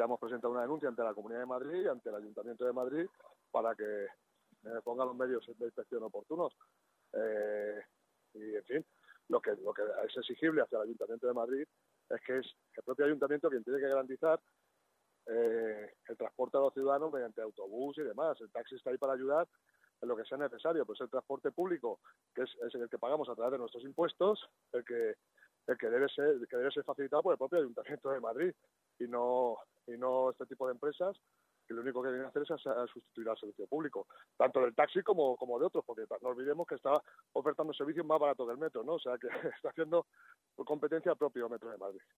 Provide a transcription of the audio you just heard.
ya hemos presentado una denuncia ante la Comunidad de Madrid y ante el Ayuntamiento de Madrid para que pongan los medios de inspección oportunos. Y, en fin, lo que es exigible hacia el Ayuntamiento de Madrid es que es el propio Ayuntamiento quien tiene que garantizar el transporte a los ciudadanos mediante autobús y demás. El taxi está ahí para ayudar en lo que sea necesario, pues el transporte público, que es el que pagamos a través de nuestros impuestos, el que debe ser facilitado por el propio Ayuntamiento de Madrid y no este tipo de empresas que lo único que vienen a hacer es sustituir al servicio público, tanto del taxi como de otros, porque no olvidemos que está ofertando servicios más baratos que el metro, ¿no? O sea, que está haciendo competencia al propio Metro de Madrid.